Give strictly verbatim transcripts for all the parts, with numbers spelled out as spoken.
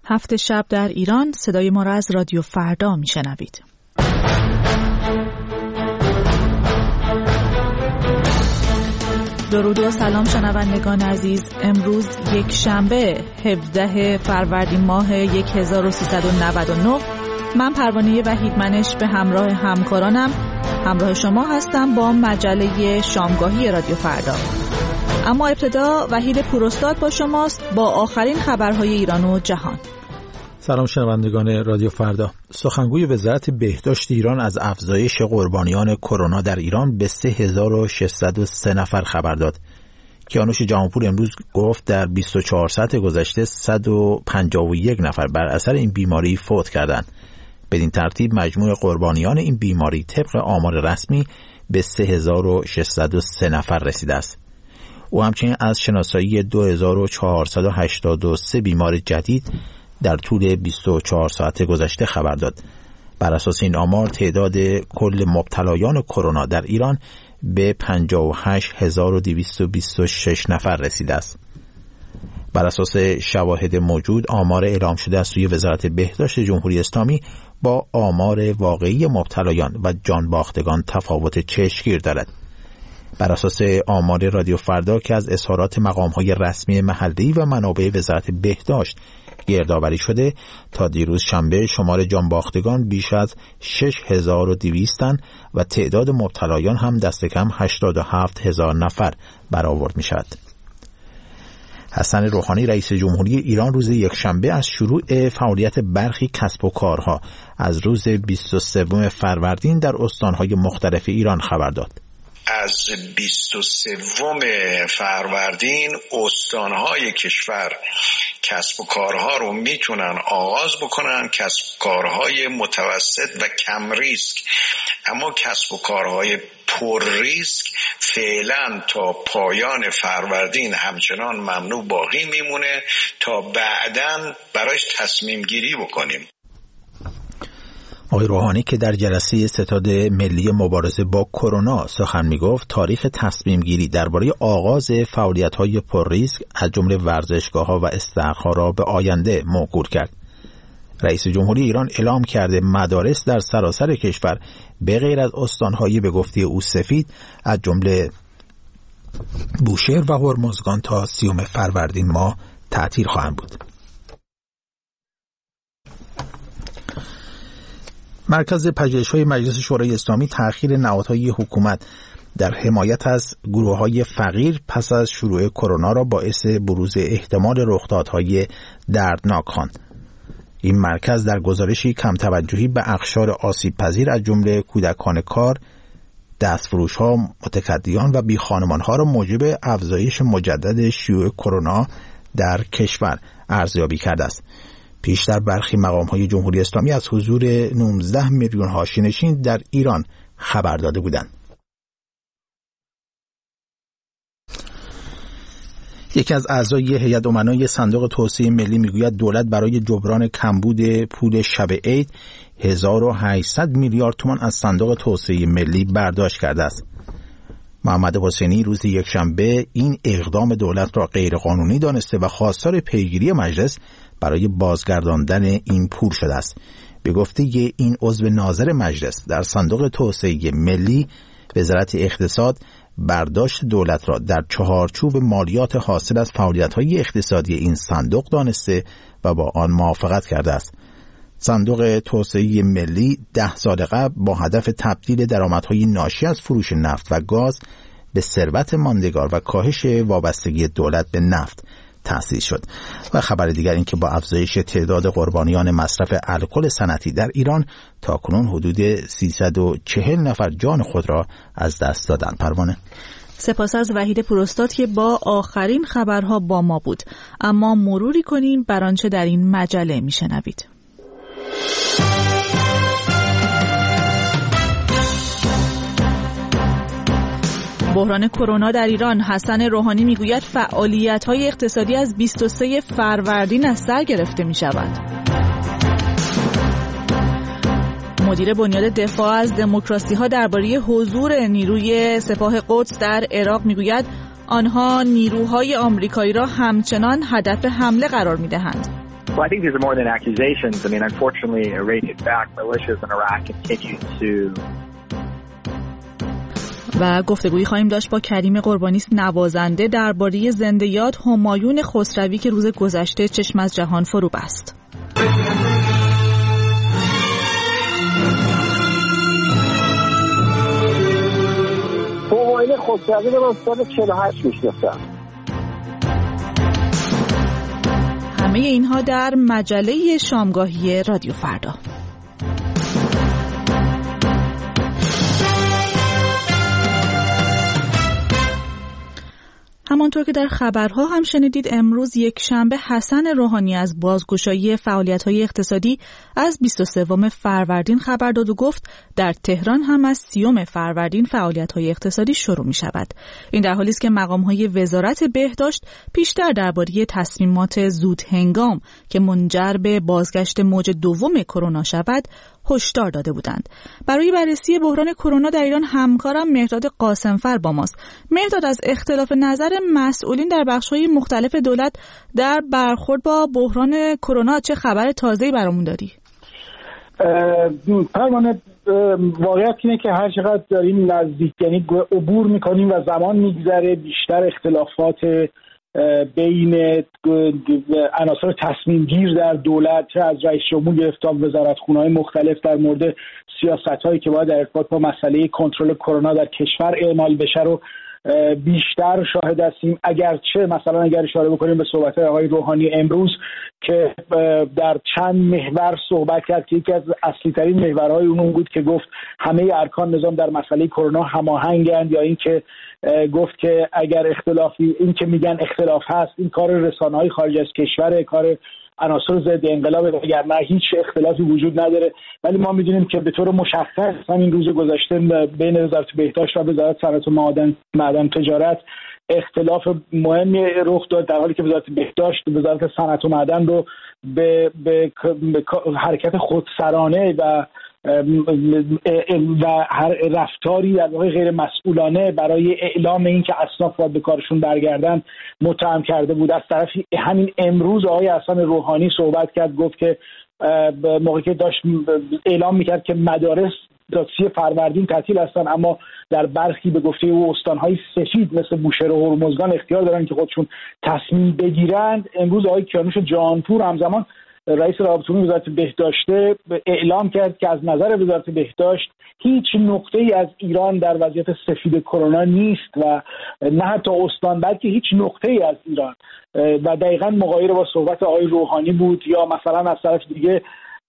هفت شب در ایران. صدای ما را از رادیو فردا میشنوید. درود و سلام شنوندگان عزیز. امروز یک شنبه هفدهم فروردین ماه هزار و سیصد و نود و نه. من پروانه وحیدمنش به همراه همکارانم همراه شما هستم با مجله شامگاهی رادیو فردا. اما ابتدا وحید پوراستاد با شماست با آخرین خبرهای ایران و جهان. سلام شنوندگان رادیو فردا. سخنگوی وزارت بهداشت ایران از افزایش قربانیان کرونا در ایران به سه هزار و ششصد و سه نفر خبر داد. کیانوش جهانپور امروز گفت در بیست و چهار ساعت گذشته صد و پنجاه و یک نفر بر اثر این بیماری فوت کردند. بدین ترتیب مجموع قربانیان این بیماری طبق آمار رسمی به سه هزار و ششصد و سه نفر رسیده است. او همچنین از شناسایی دو هزار و چهارصد و هشتاد و سه بیمار جدید در طول بیست و چهار ساعت گذشته خبر داد. بر اساس این آمار تعداد کل مبتلایان کرونا در ایران به پنجاه و هشت هزار و دویست و بیست و شش نفر رسیده است. بر اساس شواهد موجود آمار اعلام شده از سوی وزارت بهداشت جمهوری اسلامی با آمار واقعی مبتلایان و جان باختگان تفاوت چشمگیر دارد. بر اساس آمار رادیو فردا که از اظهارات مقام‌های رسمی محلی و منابع وزارت بهداشت گردآوری شده، تا دیروز شنبه شمار جانباختگان بیش از شش هزار و دویست و تعداد مبتلایان هم دست کم هشتاد و هفت هزار نفر برآورد می شود. حسن روحانی رئیس جمهوری ایران روز یکشنبه از شروع فعالیت برخی کسب و کارها از روز بیست و سوم فروردین در استانهای مختلف ایران خبر داد. از بیست و سوم فروردین استانهای کشور کسب و کارها رو میتونن آغاز بکنن، کسب و کارهای متوسط و کم ریسک. اما کسب و کارهای پر ریسک فعلا تا پایان فروردین همچنان ممنوع باقی میمونه تا بعداً برایش تصمیم گیری بکنیم. آقای روحانی که در جلسه ستاد ملی مبارزه با کرونا سخن میگفت، تاریخ تصمیم گیری درباره آغاز فعالیت‌های پر ریسک از جمله ورزشگاه‌ها و استخرها را به آینده موکول کرد. رئیس جمهوری ایران اعلام کرده مدارس در سراسر کشور به غیر از استان‌های به گفته او سفید از جمله بوشهر و هرمزگان تا سیوم فروردین ماه تعطیل خواهند بود. مرکز پژوهش‌های مجلس شورای اسلامی تأخیر نهادهای حکومت در حمایت از گروه‌های فقیر پس از شروع کرونا را باعث بروز احتمال رخدادهای دردناک خواند. این مرکز در گزارشی کم توجهی به اقشار آسیب پذیر از جمله کودکان کار، دستفروش‌ها، متکدیان و بیخانمان‌ها را موجب افزایش مجدد شیوع کرونا در کشور ارزیابی کرده است. پیشتر برخی مقام‌های جمهوری اسلامی از حضور نوزده میلیون حاشیه‌نشین در ایران خبر داده بودند. یکی از اعضای هیئت امنای صندوق توسعه ملی میگوید دولت برای جبران کمبود پول شب عید هزار و هشتصد میلیارد تومان از صندوق توسعه ملی برداشت کرده است. محمد حسینی روز یکشنبه این اقدام دولت را غیرقانونی دانسته و خواستار پیگیری مجلس برای بازگرداندن این پول شده است. به گفته این عضو ناظر مجلس در صندوق توسعه ملی، وزارت اقتصاد برداشت دولت را در چهارچوب مالیات حاصل از فعالیت‌های اقتصادی این صندوق دانسته و با آن موافقت کرده است. صندوق توسعه ملی ده سال قبل با هدف تبدیل درآمدهای ناشی از فروش نفت و گاز به ثروت ماندگار و کاهش وابستگی دولت به نفت تأسیس شد. و خبر دیگر این که با افزایش تعداد قربانیان مصرف الکل صنعتی در ایران تاکنون حدود سیصد و چهل نفر جان خود را از دست دادند. پروانه. سپاس از وحید پوراستاد که با آخرین خبرها با ما بود. اما مروری کنیم بر آنچه در این مجله میشنوید. بحران کرونا در ایران. حسن روحانی میگوید فعالیت‌های اقتصادی از بیست و سوم فروردین از سر گرفته می‌شود. مدیر بنیاد دفاع از دموکراسی‌ها درباره حضور نیروی سپاه قدس در عراق میگوید آنها نیروهای آمریکایی را همچنان هدف حمله قرار می‌دهند. Well, I think these are more than accusations. I mean, unfortunately, Iranian-backed militias in Iraq continue to. و گفتگویی خواهیم داشت با کریم قربانیست، نوازنده درباره زنده یاد همایون خسروی که روز گذشته چشم از جهان فرو بست. همایون خسروی رو سال چهل و هشت میشناسم. همه اینها در مجله شامگاهی رادیو فردا. همانطور که در خبرها هم شنیدید، امروز یک شنبه حسن روحانی از بازگشایی فعالیت‌های اقتصادی از بیست و سوم فروردین خبر داد و گفت در تهران هم از سیوم فروردین فعالیت‌های اقتصادی شروع می‌شود. این در حالی است که مقام‌های وزارت بهداشت پیشتر درباره تصمیمات زود هنگام که منجر به بازگشت موج دوم کرونا شود هشدار داده بودند. برای بررسی بحران کرونا در ایران همکارم مهرداد قاسمفر با ماست. مهرداد، از اختلاف نظر مسئولین در بخش‌های مختلف دولت در برخورد با بحران کرونا چه خبر تازه‌ای برامون داری؟ پروانه، واقعیت اینه که هر چقدر داریم نزدیک، یعنی عبور میکنیم و زمان میگذره، بیشتر اختلافات بین عناصر تصمیم گیر در دولت، چه از رئیس جمهور گرفته وزارتخونه‌های مختلف در مورد سیاست‌هایی که باید در ارتباط با مسئله کنترل کرونا در کشور اعمال بشه رو بیشتر شاهد هستیم. اگرچه مثلا اگر اشاره بکنیم به صحبت آقای روحانی امروز که در چند محور صحبت کرد که یکی از اصلی ترین محورهای اون بود که گفت همه ارکان نظام در مسئله کرونا هماهنگند، یا اینکه گفت که اگر اختلافی، این که میگن اختلاف هست، این کار رسانه‌های خارج از کشور، کار عناصر ضد انقلاب، وگرنه هیچ اختلافی وجود نداره. ولی ما میدونیم که به طور مشخص همین روز گذشته بین وزارت بهداشت و وزارت صنعت و معدن معدن تجارت اختلاف مهمی رخ داد، در حالی که وزارت بهداشت وزارت صنعت و معدن رو به, به, به حرکت خودسرانه و و هر رفتاری در واقع غیر مسئولانه برای اعلام این که اصناف باید به کارشون برگردن متهم کرده بود. از طرفی همین امروز آقای حسن روحانی صحبت کرد، گفت که موقعی که داشت اعلام میکرد که مدارس تا سی فروردین تعطیل هستن، اما در برخی به گفته او استانهای سفید مثل بوشهر و هرمزگان اختیار دارن که خودشون تصمیم بگیرند. امروز آقای کیانوش جهانپور همزمان رئیس رابطه عمومی وزارت بهداشت اعلام کرد که از نظر وزارت بهداشت هیچ نقطه‌ای از ایران در وضعیت سفید کرونا نیست و نه حتی استان، بلکه هیچ نقطه‌ای از ایران، و دقیقاً مغایر با صحبت آقای روحانی بود. یا مثلا از طرف دیگه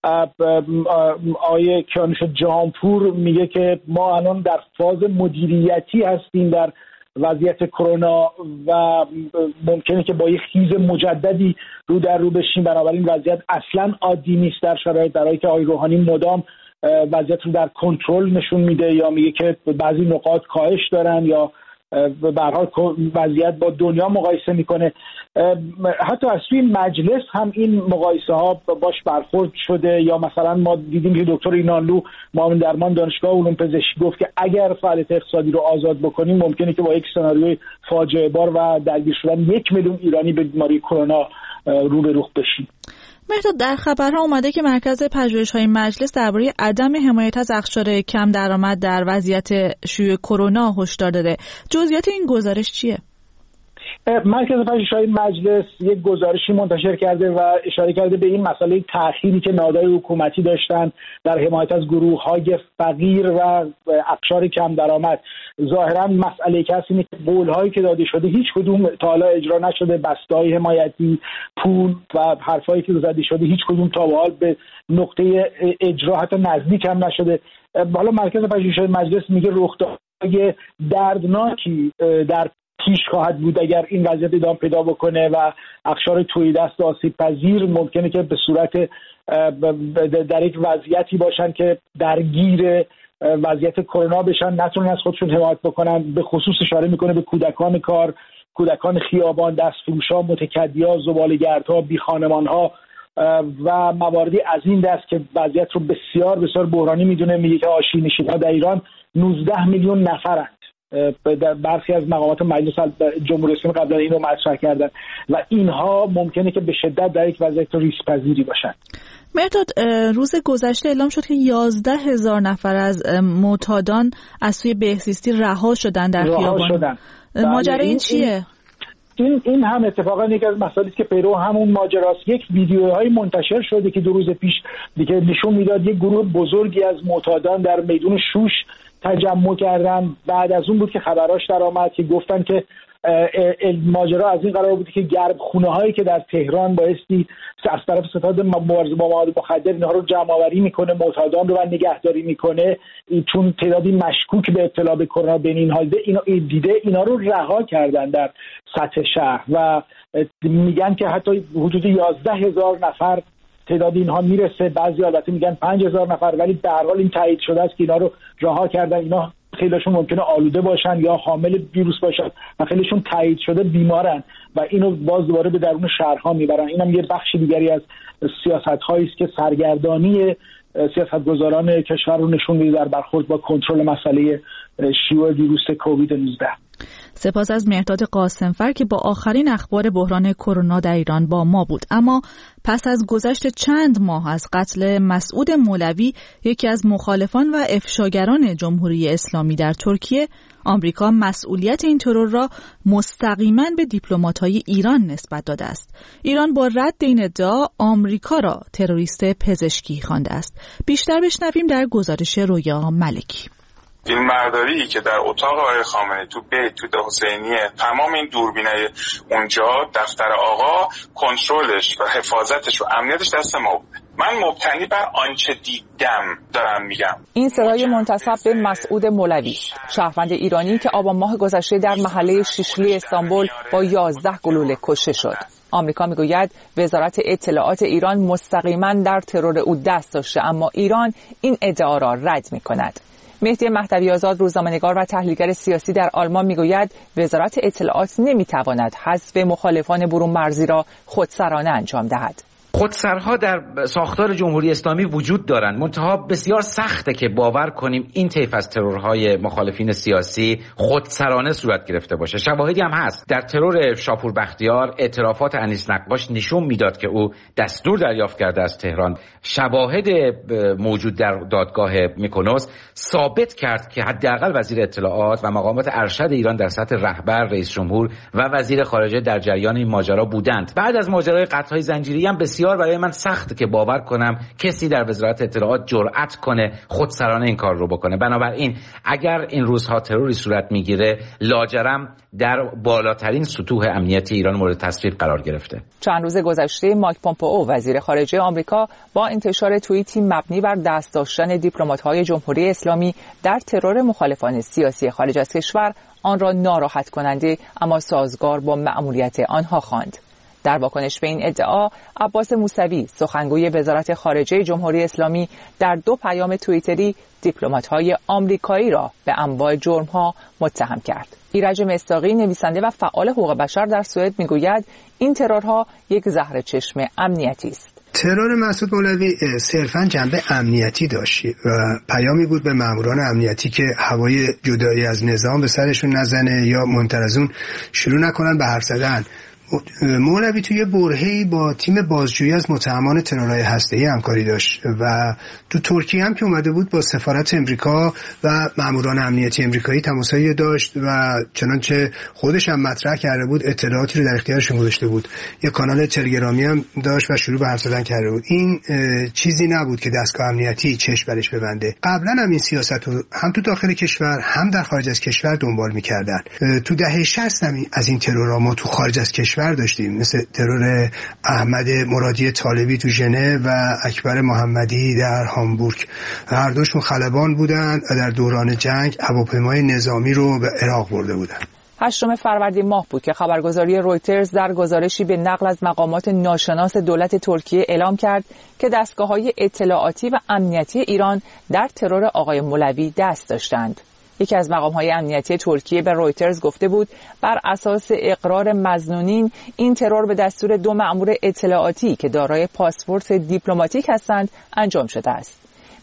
آقای کیانوش جهانپور میگه که ما الان در فاز مدیریتی هستیم در وضعیت کرونا و ممکنه که با یک خیز مجددی رو در رو بشیم، بنابراین وضعیت اصلا عادی نیست در شرایط در حالی که آقای روحانی مدام وضعیت رو در کنترل نشون میده یا میگه که بعضی نقاط کاهش دارن یا به هر حال وضعیت با دنیا مقایسه میکنه. حتی از توی مجلس هم این مقایسه ها باش برخورد شده. یا مثلا ما دیدیم که دکتر اینانلو معاون درمان دانشگاه علوم پزشکی گفت که اگر فعالیت اقتصادی رو آزاد بکنیم ممکنه که با یک سناریوی فاجعه بار و درگیر شدن یک میلیون ایرانی به بیماری کرونا رو به رخ بشیم. مهرداد، در خبرها اومده که مرکز پژوهش‌های مجلس درباره عدم حمایت از اقشار کم درآمد در وضعیت شیوع کرونا هشدار داده. جزئیات این گزارش چیه؟ مرکز پژوهش‌های مجلس یک گزارشی منتشر کرده و اشاره کرده به این مسئله تأخیری که نهادهای حکومتی داشتن در حمایت از گروه‌های فقیر و اقشار کم درآمد. ظاهراً مسئله که هست اینه که قول‌هایی که داده شده هیچ کدوم تا حالا اجرا نشده، بسته‌های حمایتی، پول و حرفایی که زده شده هیچ کدوم تا به حال به نقطه اجرا حتی نزدیک هم نشده. حالا مرکز پژوهش‌های مجلس میگه رخدادهای دردناکی در پیش خواهد بود اگر این وضعیت ادامه پیدا بکنه و اقشار توییدست آسیب پذیر ممکنه که به صورت در یک وضعیتی باشن که درگیر وضعیت کرونا بشن، نتونن از خودشون حمایت بکنن. به خصوص اشاره میکنه به کودکان کار، کودکان خیابان، دستفروش‌ها، متکدی‌ها، زباله‌گردها، بیخانمان‌ها و مواردی از این دست که وضعیت رو بسیار بسیار بحرانی میدونه. میگه که آشیل‌نشین‌ها در ایران نوزده میلیون نفرند در برخی از مقامات مجلس جمهوری اسلامی قبلا اینو مطرح کردن و اینها ممکنه که به شدت در یک وضعیت ریسک پذیری باشن. مرداد، روز گذشته اعلام شد که یازده هزار نفر از معتادان از سوی بهزیستی رها شدن در خیابان. ماجرا این چیه؟ این این هم اتفاقا یکی از مسائلی است که پیرو همون ماجراست. یک ویدیوهای منتشر شده که دو روز پیش دیگه نشون میداد یک گروه بزرگی از معتادان در میدون شوش تجمع کردن. بعد از اون بود که خبراش در آمد که گفتن که ماجرا از این قرار بود که گرم خونه هایی که در تهران بایستی از طرف ستاد مبارزه با مواد مخدر اینها رو جمع آوری میکنه، معتادان رو نگهداری میکنه، چون تعدادی مشکوک به ابتلا به کرونا بین این حال اینا دیده اینا رو رها کردن در سطح شهر و میگن که حتی حدود یازده هزار نفر تعداد اینها میرسه. بعضی البته میگن پنج هزار نفر، ولی به هر حال این تایید شده است که اینا رو رها کردن. اینا خیلیشون ممکنه آلوده باشن یا حامل ویروس باشن و خیلیشون تایید شده بیمارن و اینو باز دوباره به درون شهرها میبرن. اینم یه بخش دیگری از سیاست‌هایی است که سرگردانی سیاستگزاران کشور رو نشون میده در برخورد با کنترل مسئله شیوع ویروس کووید نوزده. سپاس از مهرداد قاسمفر که با آخرین اخبار بحران کرونا در ایران با ما بود. اما پس از گذشت چند ماه از قتل مسعود مولوی، یکی از مخالفان و افشاگران جمهوری اسلامی در ترکیه، آمریکا مسئولیت این ترور را مستقیما به دیپلمات‌های ایران نسبت داده است. ایران با رد این ادعا آمریکا را تروریست پزشکی خوانده است. بیشتر بشنویم در گزارش رویا ملکی. فیلمبرداری که در اتاق آقای خامنه‌ای تو بیت تو ده حسینیه، تمام این دوربینای اونجا، دفتر آقا، کنترلش و حفاظتش و امنیتش دست ما بود. من مبتنی بر آنچه دیدم دارم میگم. این صدای منتسب به مسعود مولوی، شهروند ایرانی که آبان ماه گذشته در محله شیشلی استانبول با یازده گلوله کشته شد. آمریکا میگوید وزارت اطلاعات ایران مستقیما در ترور او دست داشته، اما ایران این ادعا را رد میکند. مهدی مهدوی آزاد، روزنامه‌نگار و تحلیلگر سیاسی در آلمان، میگوید وزارت اطلاعات نمیتواند حذف مخالفان برون مرزی را خودسرانه انجام دهد. خودسرها در ساختار جمهوری اسلامی وجود دارند، منتها بسیار سخته که باور کنیم این طیف از ترورهای مخالفین سیاسی خودسرانه صورت گرفته باشه. شواهدی هم هست. در ترور شاپور بختیار اعترافات انیس نقاش نشون میداد که او دستور دریافت کرده از تهران. شواهد موجود در دادگاه میکونوس ثابت کرد که حداقل وزیر اطلاعات و مقامات ارشد ایران در سطح رهبر، رئیس جمهور و وزیر خارجه در جریان این ماجرا بودند. بعد از ماجرای قتل‌های زنجیری هم بسیار برای من سخت که باور کنم کسی در وزارت اطلاعات جرأت کنه خودسرانه این کار رو بکنه. بنابراین اگر این روزها تروری صورت میگیره، لاجرم در بالاترین سطوح امنیتی ایران مورد تصویب قرار گرفته. چند روز گذشته مایک پومپئو، وزیر خارجه آمریکا، با انتشار توییتی مبنی بر دست داشتن دیپلمات‌های جمهوری اسلامی در ترور مخالفان سیاسی خارج از کشور، آن را ناراحت کننده اما سازگار با مأموریت آنها خواند. در واکنش به این ادعا، عباس موسوی، سخنگوی وزارت خارجه جمهوری اسلامی، در دو پیام توییتری دیپلمات‌های آمریکایی را به انواع جرم‌ها متهم کرد. ایرج مصداقی، نویسنده و فعال حقوق بشر در سوئد، میگوید این ترورها یک زهر چشم امنیتی است. ترور مسعود مولوی صرفاً جنبه امنیتی داشت و پیامی بود به ماموران امنیتی که هوای جدایی از نظام به سرشون نزنه یا منتر از اون شروع نکنن به حرف زدن. مولوی توی برهه‌ای با تیم بازجویی از متهمان ترورهای هسته‌ای همکاری داشت و تو ترکیه هم که اومده بود با سفارت امریکا و ماموران امنیتی امریکایی تماسایی داشت و چنانچه خودش هم مطرح کرده بود اطلاعاتی رو در اختیارشون گذاشته بود. یه کانال تلگرامی هم داشت و شروع به حرف زدن کرده بود. این چیزی نبود که دستگاه امنیتی چشم برش ببنده. قبلا هم این سیاست رو هم تو داخل کشور هم در خارج از کشور دنبال می‌کردن. تو دهه شصت هم از این ترورها ما تو خارج از کشور داشتیم، مثل ترور احمد مرادی طالبی تو ژنو و اکبر محمدی در هامبورگ. هر دوشون خلبان بودند و در دوران جنگ هواپیمای نظامی رو به عراق برده بودند. هشتم فروردین ماه بود که خبرگزاری رویترز در گزارشی به نقل از مقامات ناشناس دولت ترکیه اعلام کرد که دستگاه‌های اطلاعاتی و امنیتی ایران در ترور آقای مولوی دست داشتند. یکی از مقام‌های امنیتی ترکیه به رویترز گفته بود بر اساس اقرار مظنونین این ترور به دستور دو مأمور اطلاعاتی که دارای پاسپورت دیپلماتیک هستند انجام شده است.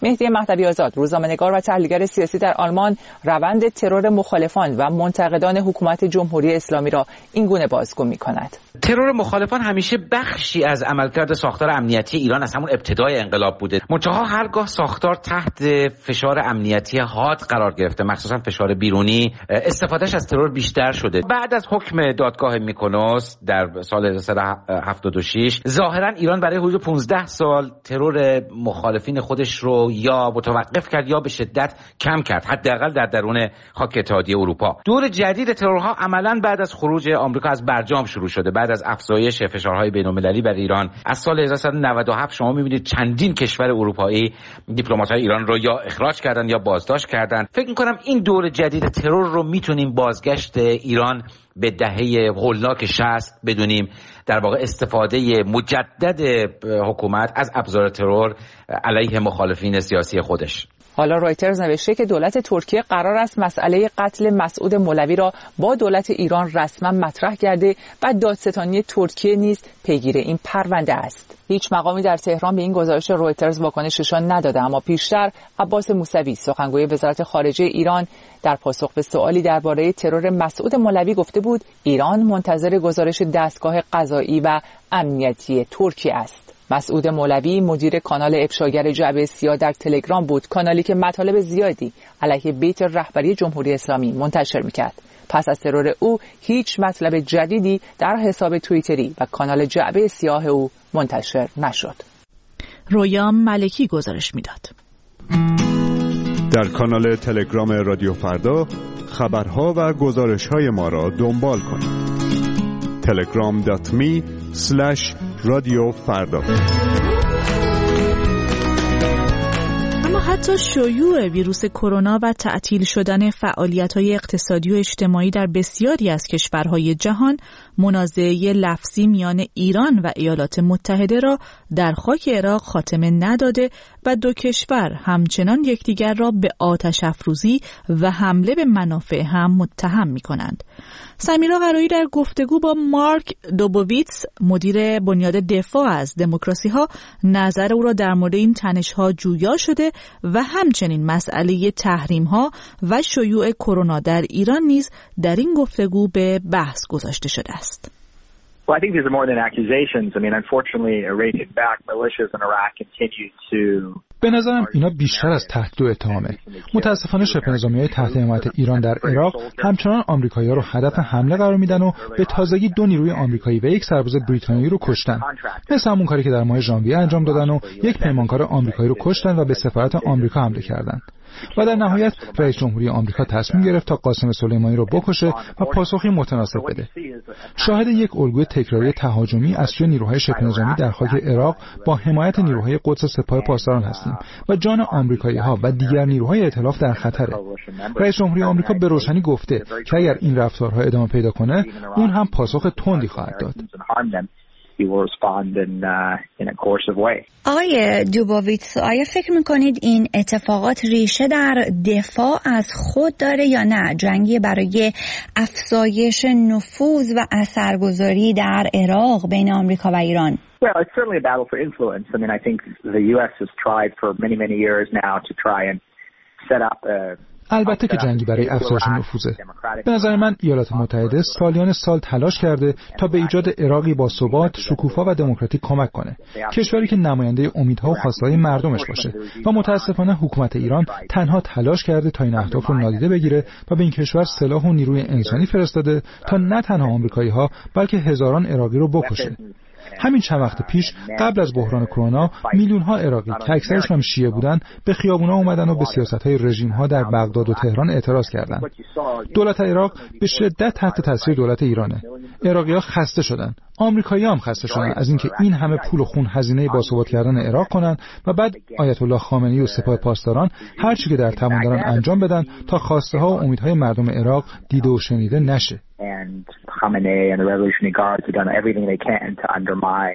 مهدی مهدوی آزاد، روزنامه‌نگار و تحلیلگر سیاسی در آلمان، روند ترور مخالفان و منتقدان حکومت جمهوری اسلامی را این گونه بازگو می‌کند. ترور مخالفان همیشه بخشی از عملکرد ساختار امنیتی ایران از همون ابتدای انقلاب بوده. منتها هرگاه ساختار تحت فشار امنیتی حاد قرار گرفته، مخصوصا فشار بیرونی، استفادهش از ترور بیشتر شده. بعد از حکم دادگاه میکونوس در سال هزار و سیصد و هفتاد و شش ظاهرا ایران برای حدود پانزده سال ترور مخالفین خودش رو یا متوقف کرد یا به شدت کم کرد، حداقل در درون خاک اتحادیه اروپا. دور جدید ترورها عملاً بعد از خروج آمریکا از برجام شروع شده. بعد از افزایش فشارهای بین‌المللی بر ایران از سال هزار و سیصد و نود و هفت شما می‌بینید چندین کشور اروپایی دیپلمات‌های ایران رو یا اخراج کردن یا بازداشت کردن. فکر می‌کنم این دور جدید ترور رو میتونیم بازگشت ایران به دهه هولناک شصت بدونیم، در واقع استفاده مجدد حکومت از ابزار ترور علیه مخالفین سیاسی خودش. حالا رویترز نوشته که دولت ترکیه قرار است مسئله قتل مسعود مولوی را با دولت ایران رسما مطرح کرده و دادستانی ترکیه نیز پیگیر این پرونده است. هیچ مقامی در تهران به این گزارش رویترز واکنش نشان نداده، اما پیشتر عباس موسوی، سخنگوی وزارت خارجه ایران، در پاسخ به سوالی درباره ترور مسعود مولوی گفته بود ایران منتظر گزارش دستگاه قضایی و امنیتی ترکیه است. مسعود مولوی مدیر کانال افشاگر جعبه سیاه در تلگرام بود، کانالی که مطالب زیادی علیه بیت رهبری جمهوری اسلامی منتشر میکرد. پس از ترور او هیچ مطلب جدیدی در حساب توییتری و کانال جعبه سیاه او منتشر نشد. رویا ملکی گزارش میداد. در کانال تلگرام رادیو فردا خبرها و گزارش‌های ما را دنبال کنید. تلگرام دات می اسلش رادیو فردا. اما حتی شیوع ویروس کرونا و تعطیل شدن فعالیت‌های اقتصادی و اجتماعی در بسیاری از کشورهای جهان منازعه لفظی میان ایران و ایالات متحده را در خاک عراق خاتمه نداده و دو کشور همچنان یکدیگر را به آتش افروزی و حمله به منافع هم متهم می‌کنند. سمیرا قرایی در گفتگو با مارک دوبوویتس، مدیر بنیاد دفاع از دموکراسی‌ها، نظر او را در مورد این تنش‌ها جویا شده و همچنین مسئله تحریم‌ها و شیوع کرونا در ایران نیز در این گفتگو به بحث گذاشته شده است. Well, I think these are more than accusations. I mean, unfortunately, Iranian backed militias in Iraq continue to به نظرم اینا بیشتر از تهدید و اتهامه. متاسفانه شبه نظامی‌های تحت حمایت ایران در عراق همچنان آمریکایی‌ها رو هدف حمله قرار میدن و به تازگی دو نیروی آمریکایی و یک سرباز بریتانیایی رو کشتن. مثل همون کاری که در ماه ژانویه انجام دادن و یک پیمانکار آمریکایی رو کشتن و به سفارت آمریکا حمله کردن. و در نهایت رئیس جمهوری آمریکا تصمیم گرفت تا قاسم سلیمانی رو بکشه و پاسخی متناسب بده. شاهد یک الگوی تکراری تهاجمی از سوی نیروهای شبه نظامی در خاک عراق با حمایت نیروهای قدس سپاه پاسداران هستیم و جان آمریکایی‌ها و دیگر نیروهای ائتلاف در خطره. رئیس جمهوری آمریکا به روشنی گفته که اگر این رفتارها ادامه پیدا کنه، اون هم پاسخ تندی خواهد داد. آقای دوبوویتس، آیا فکر میکنید این اتفاقات ریشه در دفاع از خود داره یا نه؟ جنگی برای افزایش نفوذ و اثرگذاری در عراق بین آمریکا و ایران؟ Well, it's certainly a battle for influence. I mean, I think the U S has tried for many, many years now to try and set up a البته که جنگی برای افزایش نفوذه. به نظر من ایالات متحده سالیان سال تلاش کرده تا به ایجاد عراقی با ثبات، شکوفا و دموکراتیک کمک کنه. کشوری که نماینده امیدها و خواستهای مردمش باشه. و متاسفانه حکومت ایران تنها تلاش کرده تا این اهداف رو نادیده بگیره و به این کشور سلاح و نیروی انسانی فرستاده تا نه تنها آمریکایی‌ها بلکه هزاران عراقی رو بکشه. همین چند وقت پیش قبل از بحران کرونا میلیون ها عراقی که اکثرشون هم شیعه بودن به خیابونا اومدن و به سیاست‌های رژیم ها در بغداد و تهران اعتراض کردند. دولت عراق به شدت تحت تاثیر دولت ایرانه. عراقی‌ها خسته شدن. آمریکایی‌ها هم خسته شدن از اینکه این همه پول و خون هزینه باثبات کردن عراق کنن و بعد آیت الله خامنه‌ای و سپاه پاسداران هر چی که در توان دارن انجام بدن تا خواسته ها و امیدهای مردم عراق دیده و شنیده نشه. And Khamenei and the Revolutionary Guards have done everything they can to undermine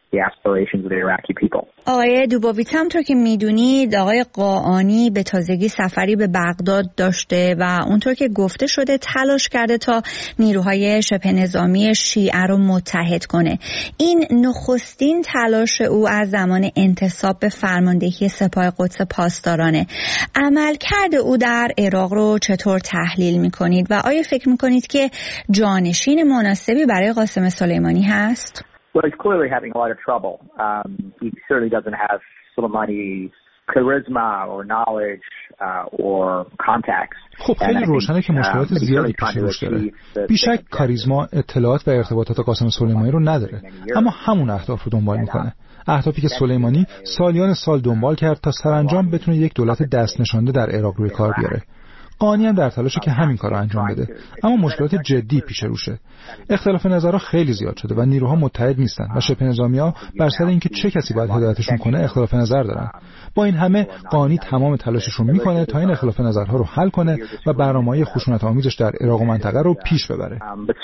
the aspirations of the Iraqi people. آقای دوبویت، همونطور که میدونید آقای قاآنی به تازگی سفری به بغداد داشته و اونطور که گفته شده تلاش کرده تا نیروهای شبه نظامی شیعه رو متحد کنه. این نخستین تلاش او از زمان انتصاب به فرماندهی سپاه قدس پاسدارانه. عملکرد او در عراق رو چطور تحلیل میکنید و آیا فکر میکنید که جانشین مناسبی برای قاسم سلیمانی هست؟ Well, he's clearly having a lot of trouble. Um, he certainly doesn't have Soleimani's charisma or knowledge uh, or contacts. خب خیلی روشنه که مشکلات زیادی پیش روش داره. بیشک کاریزما، اطلاعات و ارتباطات قاسم سلیمانی رو نداره، اما همون اهداف رو دنبال میکنه. اهدافی که سلیمانی سالیان سال دنبال کرد تا سرانجام بتونه یک دولت دست نشانده در عراق روی کار بیاره. قانی هم در تلاشه که همین کار رو انجام بده، اما مشکلات جدی پیش روشه. اختلاف نظرها خیلی زیاد شده و نیروها متحد نیستن و شبه نظامی‌ها بر سر اینکه چه کسی باید هدایتشون کنه اختلاف نظر دارن. با این همه قانی تمام تلاشش رو میکنه تا این اختلاف نظرها رو حل کنه و برنامه‌های خشونت‌آمیزش در عراق و منطقه رو پیش ببره.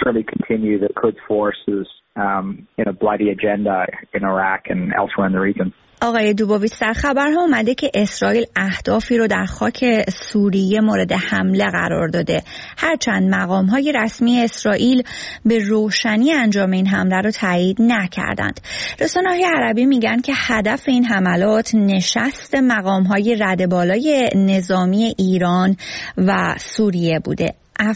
آقای دوبویت، در خبرها اومده که اسرائیل اهدافی رو در خاک سوریه مورد حمله قرار داده. هرچند مقام‌های رسمی اسرائیل به روشنی انجام این حمله رو تایید نکردند. رسانه‌های عربی میگن که هدف این حملات نشست مقام‌های ردبالای نظامی ایران و سوریه بوده.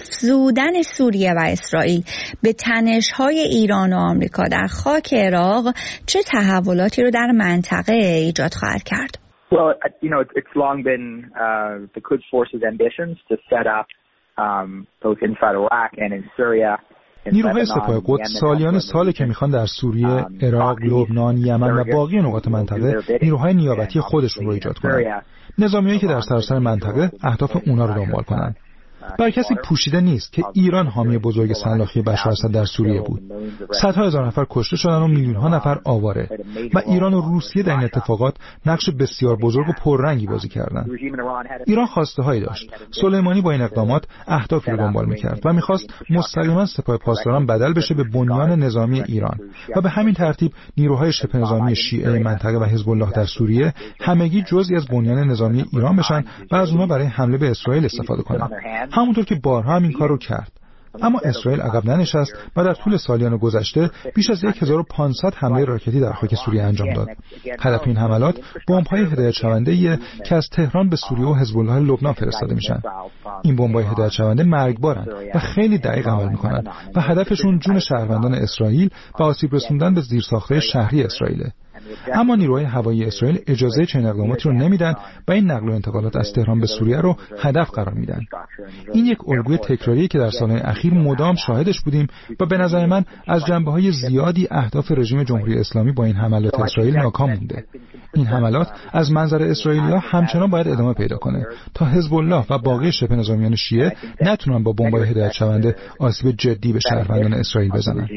افزودن سوریه و اسرائیل به تنش‌های ایران و آمریکا در خاک عراق چه تحولاتی رو در منطقه ایجاد خواهد کرد؟ Well, you know, it's long been uh, the Quds Force's ambitions to set up um, both inside Iraq and in Syria. نیروهای سپاه قدس سالیان ساله که میخوان در سوریه، عراق، لبنان، یمن و باقی نقاط منطقه نیروهای نیابتی خودشون رو ایجاد کنن. نظامیایی که در سراسر منطقه اهداف اونا رو دنبال کنن. برای کسی پوشیده نیست که ایران حامی بزرگ سلاخی بشار اسد در سوریه بود. صدها هزار نفر کشته شدن و میلیون ها نفر آواره و ایران و روسیه در این اتفاقات نقش بسیار بزرگ و پررنگی بازی کردند. ایران خواسته هایی داشت. سلیمانی با این اقدامات اهدافی رو دنبال می‌کرد و می‌خواست مستقیما سپاه پاسداران بدل بشه به بنیان نظامی ایران و به همین ترتیب نیروهای شبه نظامی شیعه منطقه و حزب الله در سوریه همگی جزئی از بنیان نظامی ایران بشن و از اونها برای حمله به اسرائیل استفاده کنند. همونطور که بارها هم این کار رو کرد. اما اسرائیل عقب ننشست و در طول سالیان گذشته بیش از هزار و پانصد حمله راکتی در خاک سوریه انجام داد. هدف این حملات بمب‌های هدایت شونده‌ای که از تهران به سوریه و حزب الله لبنان فرستاده میشن. این بمب‌های هدایت شونده مرگبارن و خیلی دقیق عمل میکنن و هدفشون جون شهروندان اسرائیل و آسیب رسوندن به زیرساخت‌های شهری اسرائیله. اما نیروهای هوایی اسرائیل اجازه چنین اقداماتی رو نمیدن و این نقل و انتقالات از تهران به سوریه رو هدف قرار میدن. این یک الگوی تکراری که در سالهای اخیر مدام شاهدش بودیم و به نظر من از جنبه‌های زیادی اهداف رژیم جمهوری اسلامی با این حملات اسرائیل ناکام مونده. این حملات از منظر اسرائیلی‌ها همچنان باید ادامه پیدا کنه تا حزب الله و باقی شبه نظامیان شیعه نتونن با بمب‌های هدایت شونده آسیب جدی به شهروندان اسرائیل بزنن.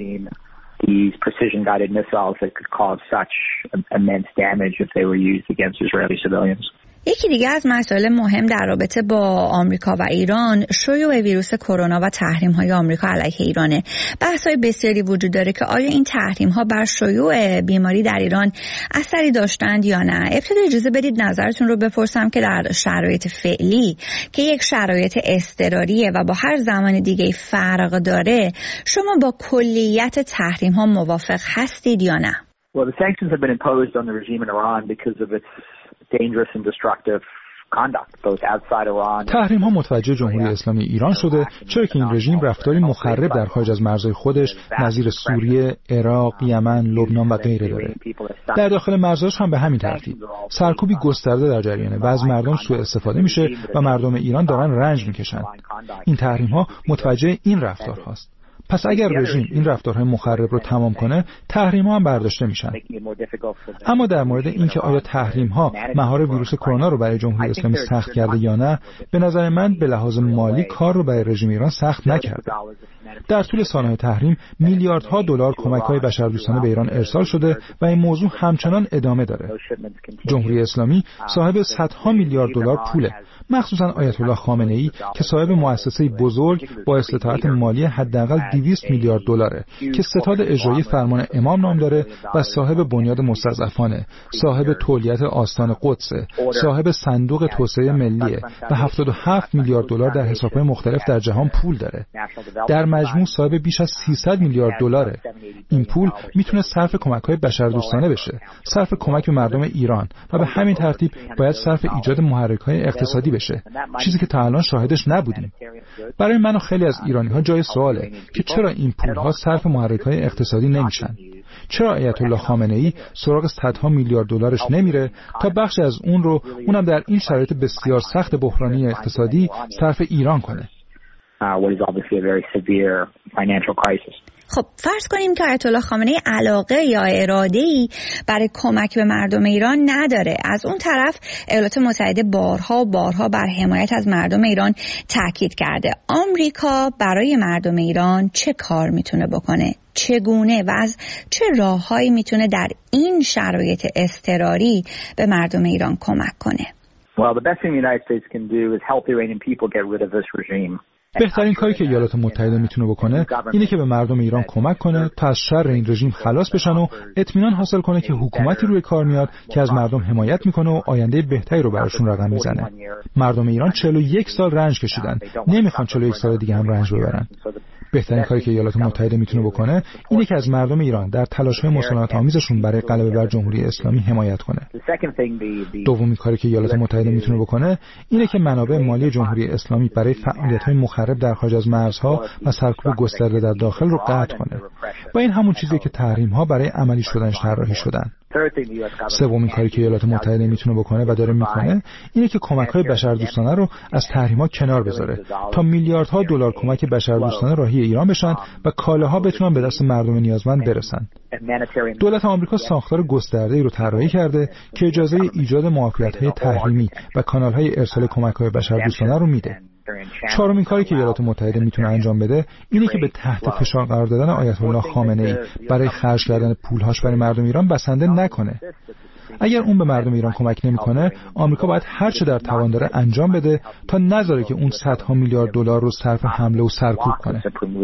These precision-guided missiles that could cause such immense damage if they were used against Israeli civilians. یکی دیگه از مسائل مهم در رابطه با آمریکا و ایران شیوع ویروس کرونا و تحریم‌های آمریکا علیه ایرانه. بحث‌های بسیاری وجود داره که آیا این تحریم‌ها بر شیوع بیماری در ایران اثری داشتند یا نه. ابتدا اجازه بدید نظرتون رو بپرسم که در شرایط فعلی که یک شرایط اضطراریه و با هر زمان دیگه فرق داره، شما با کلیت تحریم‌ها موافق هستید یا نه؟ Well, the sanctions have been imposed on the regime in Iran because of its dangerous and destructive conduct both outside Iran. تحریم ها متوجه جمهوری اسلامی ایران شده چرا که این رژیم رفتاری مخرب در خارج از مرزهای خودش نظیر سوریه، عراق، یمن، لبنان و غیره داره. در داخل مرزهاش هم به همین ترتیب سرکوبی گسترده در جریانه و از مردم سوء استفاده میشه و مردم ایران دارن رنج میکشن. این تحریم ها متوجه این رفتار هاست. پس اگر رژیم این رفتارهای مخرب رو تمام کنه، تحریم‌ها هم برداشته میشن. اما در مورد اینکه آیا تحریم‌ها مهار ویروس کرونا رو برای جمهوری اسلامی سخت کرده یا نه، به نظر من به لحاظ مالی کار رو برای رژیم ایران سخت نکرده. در طول سالهای تحریم میلیاردها دلار کمک‌های بشردوستانه به ایران ارسال شده و این موضوع همچنان ادامه داره. جمهوری اسلامی صاحب صدها میلیارد دلار پوله. مخصوصا آیت الله خامنه‌ای که صاحب مؤسسه بزرگ با استطاعت مالی حداقل دویست میلیارد دلاره که ستاد اجرایی فرمان امام نام داره و صاحب بنیاد مستضعفانه، صاحب تولیت آستان قدس، صاحب صندوق توسعه ملی و هفتاد و هفت میلیارد دلار در حساب‌های مختلف در جهان پول داره. در مجموع صاحب بیش از سیصد میلیارد دلاره. این پول میتونه صرف کمک‌های بشردوستانه بشه، صرف کمک به مردم ایران و به همین ترتیب باید صرف ایجاد محرک‌های اقتصادی بشه، چیزی که تا الان شاهدش نبودیم. برای من و خیلی از ایرانی‌ها جای سواله که چرا این پول‌ها صرف محرک‌های اقتصادی نمیشن؟ چرا آیت الله خامنه‌ای سراغ صدها میلیارد دلارش نمیره تا بخش از اون رو، اونم در این شرایط بسیار سخت بحرانی اقتصادی، صرف ایران کنه؟ خب فرض کنیم که آیت الله خامنه‌ای علاقه یا اراده‌ای برای کمک به مردم ایران نداره. از اون طرف ایالات متحده بارها و بارها بر حمایت از مردم ایران تاکید کرده. آمریکا برای مردم ایران چه کار میتونه بکنه؟ چگونه و از چه راههایی میتونه در این شرایط اضطراری به مردم ایران کمک کنه؟ Well, the best thing the United States can do is help the Iranian people get rid of this regime. بهترین کاری که ایالات متحده میتونه بکنه اینه که به مردم ایران کمک کنه تا از شر این رژیم خلاص بشن و اطمینان حاصل کنه که حکومتی روی کار میاد که از مردم حمایت میکنه و آینده بهتری رو براشون رقم میزنه. مردم ایران چهل و یک سال رنج کشیدن، نمیخوان چهل و یک سال دیگه هم رنج ببرن. بهترین کاری که ایالات متحده میتونه بکنه اینه که از مردم ایران در تلاش‌های مسالمت آمیزشون برای غلبه بر جمهوری اسلامی حمایت کنه. دومین کاری که ایالات متحده میتونه بکنه اینه که منابع مالی جمهوری اسلامی برای فعالیت‌های مخرب در خارج از مرزها و سرکوب گسترده در داخل رو قطع کنه. و این همون چیزیه که تحریم‌ها برای عملی شدنش طراحی شدن. سومین کاری که ایالات متحده میتونه بکنه و داره میکنه اینه که کمک‌های بشردوستانه رو از تحریم‌ها کنار بذاره تا میلیاردها دلار کمک بشردوستانه راهی ایران بشن و کالاها بتونن به دست مردم نیازمند برسن. دولت آمریکا ساختار گسترده‌ای رو طراحی کرده که اجازه ایجاد معافیت‌های تحریمی و کانال‌های ارسال کمک‌های بشردوستانه رو میده. چهارمین کاری که ایالات متحده میتونه انجام بده اینه که به تحت فشار قرار دادن آیت الله خامنه‌ای برای خرج کردن پولهاش برای مردم ایران بسنده نکنه. اگر اون به مردم ایران کمک نمیکنه، آمریکا باید هر چه در توان داره انجام بده تا نذاره که اون صدها میلیارد دلار رو صرف حمله و سرکوب کنه.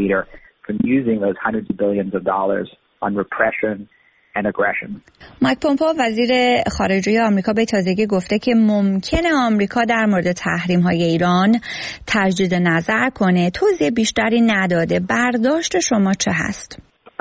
مایک پومپو وزیر خارجه آمریکا به تازگی گفته که ممکنه آمریکا در مورد تحریم‌های ایران تجدید نظر کنه. توضیح بیشتری نداده. برداشت شما چه هست؟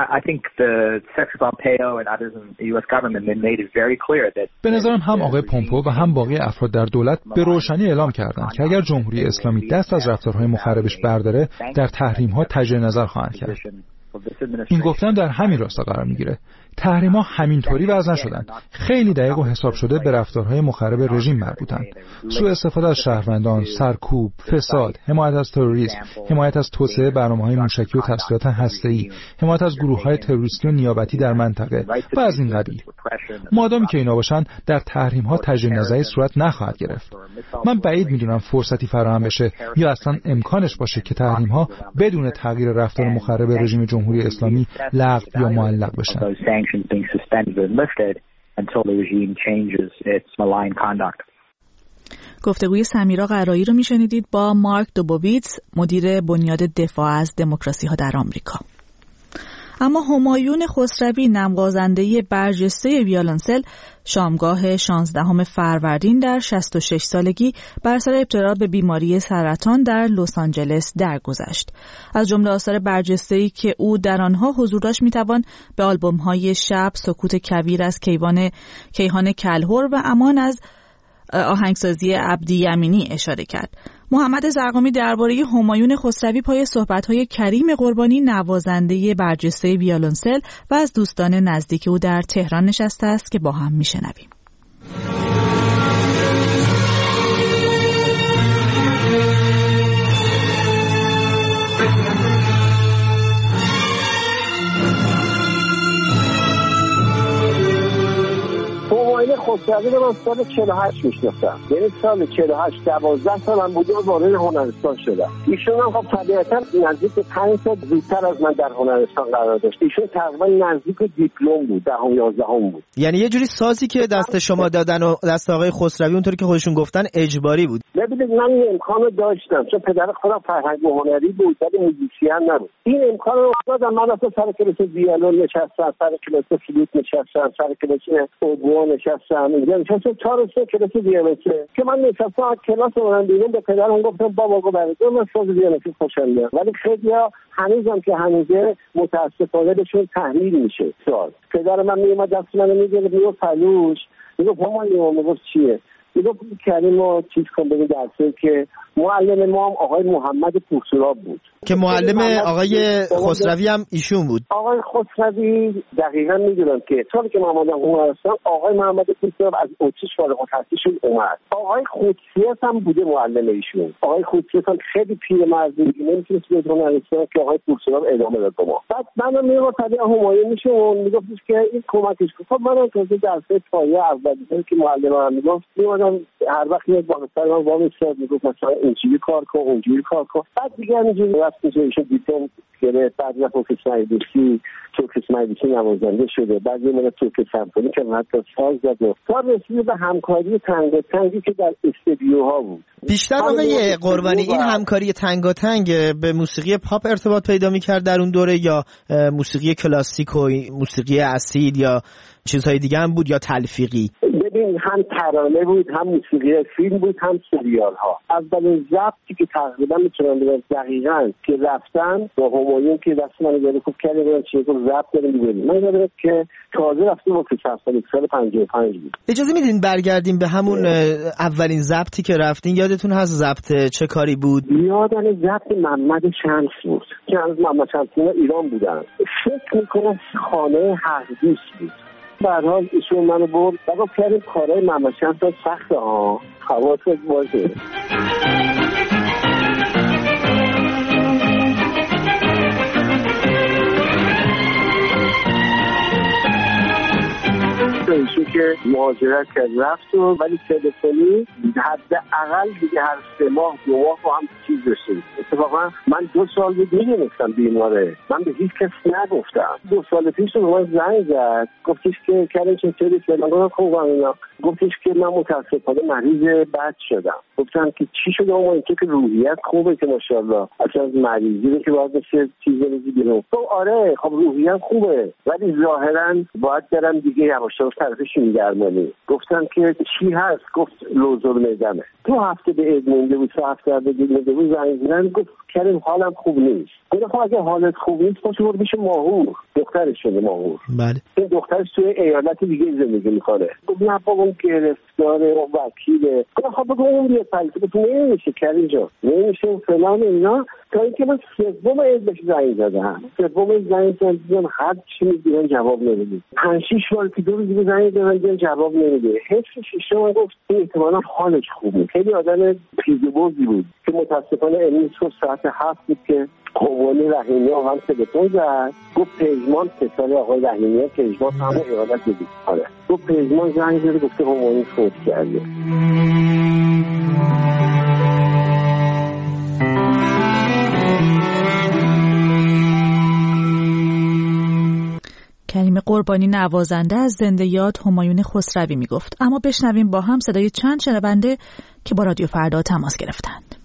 به نظرم هم آقای پومپو و هم باقی افراد در دولت به روشنی اعلام کردند که اگر جمهوری اسلامی دست از رفتارهای مخربش برداره، در تحریم‌ها تجدید نظر خواهند کرد. این گفتن در همین راستا قرار میگیره. تحریم‌ها همینطوری وضع نشدن. خیلی دقیق و حساب شده به رفتارهای مخرب رژیم مربوطن. سوء استفاده از شهروندان، سرکوب، فساد، حمایت از تروریسم، حمایت از توسعه برنامه‌های موشکی و تسلیحات هسته‌ای، حمایت از گروه‌های تروریستی و نیابتی در منطقه و از این قبیل. مادامی که اینا باشن، در تحریم‌ها تجدید نظری صورت نخواهد گرفت. من بعید می‌دونم فرصتی فراهم بشه یا اصلا امکانش باشه که تحریم‌ها بدون تغییر رفتار مخرب رژیم جمهوری اسلامی لغو یا معلق بشن. being suspended and lifted until the regime changes its malign conduct. گفتگوی سمیرا قرایی رو میشنیدید با مارک دوبوویتس، مدیر بنیاد دفاع از دموکراسی ها در آمریکا. اما همایون خسروی، نموازنده برجسته ویولنسل، شامگاه شانزدهم فروردین در شصت و شش سالگی بر اثر ابتلا به بیماری سرطان در لس آنجلس درگذشت. از جمله آثار برجسته‌ای که او در آنها حضور داشت میتوان به آلبوم‌های شب، سکوت کویر از کیوان کیهان کلهر و امان از آهنگسازی عبدی یمینی اشاره کرد. محمد زرقامی درباره همایون خسروی پای صحبت‌های کریم قربانی، نوازنده برجسته ویولنسل و از دوستان نزدیک او در تهران نشسته است که با هم میشنویم. همایون خسروی رو من سال چهل و هشت میشناسم، یعنی سال چهل و هشت دوازده سالم بوده و وارد هنرستان شدم. ایشون هم خب طبیعتا نزدیک به پنج سال زودتر از من در هنرستان قرار داشت. ایشون تقریبا نزدیک به دیپلم بود، دهم یازدهم بود. یعنی یه جوری سازی که دست شما دادن و دست آقای خسروی اونطوری که خودشون گفتن اجباری بود. ببینید من این امکانو داشتم چون پدر خودم فرهنگ و هنری بود ولی موزیسین نبود. این امکان رو دادم. من اصلا سر کلاس ویولون نشستم، سر کلاس فلوت نشستم، سر کلاس اوبو نشستم، اینجا نشستم چهار سه کلاس ویولون که من نشستم کلاس اونم بیرون به پدرم گفتم بابا گو برای من ساز ویولون خوشم میاد. ولی خیلی‌ها هنوزم که هنوزه متاسفانه بهشون تحمیل میشه ساز. پدر من میومد دست منو میگرفت میگفت فلوش، میگفت مامان میگفت چیه؟ میگفت کریم و چیز کن بگید درسه که معلم ما هم آقای محمد پورسراب بود که معلم آقای خسروی هم ایشون بود. آقای خسروی دقیقا میدونم که سالی که من آمدم هنرستان آقای محمد پورسراب از اتریش فارغ التحصیل شد اومد. آقای خودسیاس هم بوده معلم ایشون. آقای خودسیاس هم خیلی پیرمرد بود، نمیتونست بیاد هنرستان که آقای پورسراب ادامه داد با ما. بعد منم میگفت طبیعا همایون میشه اون میگفتش که این کمکش کن. خب منم تازه درس پایه اولی که معلم من میگفت میومدم هر وقت میاد بالا سر من وام ایستاد میگفت مثلا اینجوری کار کن اونجوری کار کن. بعد دیگه همینجوری رفت میشه ایشون دیپلم گرفت، بعد رفت توکیس مجلسی توکیس مجلسی نوازنده شده، بعد یه مدت توکیس سمفونی که حتی ساز زد و تا رسید به همکاری تنگاتنگی که در استودیوها بود. بیشتر آقای قربانی این همکاری تنگاتنگ به موسیقی پاپ ارتباط پیدا میکرد در اون دوره یا موسیقی کلاسیک و موسیقی اصیل یا چیزهای دیگه هم بود یا تلفیقی؟ ببین هم ترانه بود، هم موسیقی فیلم بود، هم سریال ها. اولین ضبطی که تقریبا میتونم بگم دقیقاً که رفتن با همایون که دست منو گرفت خوب کرده بودن چیه که ضبط داریم ببینیم. من یادم که تازه رفتیم با که سال سال پنجاه و پنج بود. اجازه میدین برگردیم به همون اولین ضبطی که رفتین؟ یادتون هست ضبط چه کاری بود؟ یادم ضبط محمد شمس بود که از محمد شمس ایران بودن. فکر میکنم خانه حقدوست بود. به هر حال ایشون منو برد و گفت کردیم کارهای محمد شمس سخته ها، حواست باشه. ایشون که مهاجرت کرد رفت و ولی تلفنی حداقل دیگه هر سه ماه دو ماه با هم چیز داشتیم. اتفاقا من دو سال بود میدونستم بیماره، من به هیچ کس نگفتم. دو سال پیش رو من زنگ زد گفتش که کریم چطوری فلان، گفتم خوبم اینا. گفتش که من متاسفانه مریض بد شدم. گفتم که چی شده؟ اما اینکه که روحیت خوبه که ماشاءالله اصلا از مریضی رو که باید بشه چیز روزی بیرون. تو آره خب روحیت خوبه ولی ظاهرا باید برم دیگه یواشتاش طرف شیمی درمانی. گفتم که چی هست؟ گفت لوزور میدمه. دو هفته به عید مونده بود، سه هفته به عید مونده بود، زنگ زدن گفت کریم حالم خوب نیست. گفتم خب اگه حالت خوب نیست باشه برو پیش ماهور. دخترش شده ماهور. بله. این دخترش توی ایالت دیگه زندگی میکنه. گفت نه بابا اون گرفتاره و وکیله. گفتم خب بگو اون بیاد پلیس. گفت نمیشه کریم جان، نمیشه فلان اینا. تا اینکه من سوم عید بهش زنگ زدم. سوم زنگ زدم هر چی میگن جواب نمیده. پنج شش بار که دو روز به زنگ زدم جواب نمیده. حسش شما گفت احتمالاً حالش خوبه. خیلی آدم پیزبوزی بود که متاسفانه امروز صبح ساعت هفت بود که قوانی رحیمی ها هم تلفن زد. گفت پژمان پسر آقای رحیمی ها پژمان همه ایالت دیدید کنه. گفت پژمان زنگ زده گفته قوانی فوت کرده. کریم قربانی نوازنده از زنده یاد همایون خسروی میگفت. اما بشنویم با هم صدای چند شنونده که با رادیو فردا تماس گرفتند.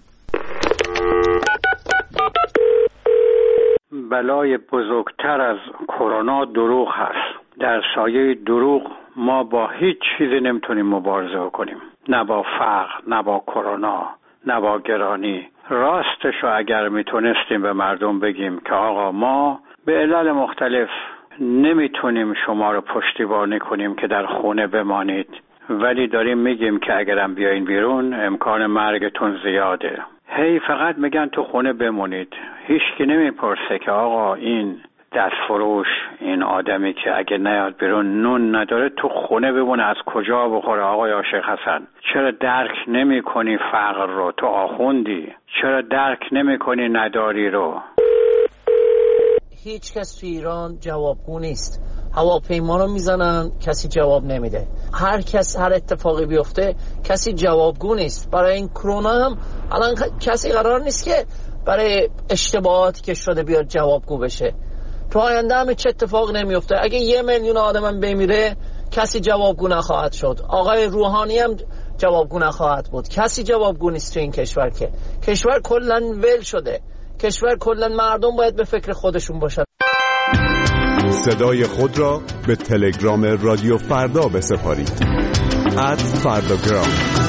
بلای بزرگتر از کرونا دروغ هست. در سایه دروغ ما با هیچ چیزی نمیتونیم مبارزه کنیم، نه با فقر، نه با کرونا، نه با گرانی. راستشو اگر میتونستیم به مردم بگیم که آقا ما به علل مختلف نمیتونیم شما رو پشتیبانی کنیم که در خونه بمانید، ولی داریم میگیم که اگرم بیاین بیرون امکان مرگتون زیاده. هی فقط میگن تو خونه بمونید. هیچکی نمیپرسه که آقا این دستفروش، این آدمی که اگه نیاد بیرون نون نداره تو خونه بمونه از کجا بخوره؟ آقای عاشق حسن چرا درک نمی کنی فقر رو؟ تو آخوندی چرا درک نمی کنی نداری رو؟ هیچ کس تو ایران جوابگو نیست. هواپیما رو میزنن کسی جواب نمیده. هر کس هر اتفاقی بیفته کسی جوابگو نیست. برای این کرونا هم الان کسی قرار نیست که برای اشتباهاتی که شده بیاد جوابگو بشه. تو آینده هم چه اتفاق نمیفته. اگه یه میلیون آدم هم بمیره کسی جوابگو نخواهد شد. آقای روحانی هم جوابگو نخواهد بود. کسی جوابگو نیست تو این کشور. که کشور کلا ول شده. کشور کلا مردم باید به فکر خودشون باشن. صدای خود را به تلگرام رادیو فردا بسپارید. ات فرداگرام.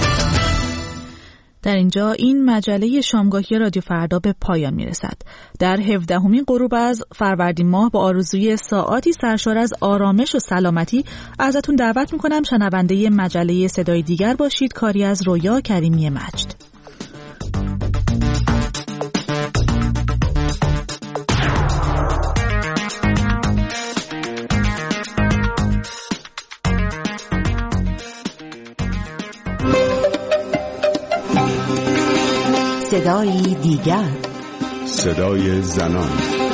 در اینجا این مجله شامگاهی رادیو فردا به پایان میرسد. در هفدهمین غروب از فروردین ماه با آرزوی ساعاتی سرشار از آرامش و سلامتی ازتون دعوت میکنم شنونده مجله صدای دیگر باشید. کاری از رویا کریمی مجد. صدای دیگر، صدای زنان.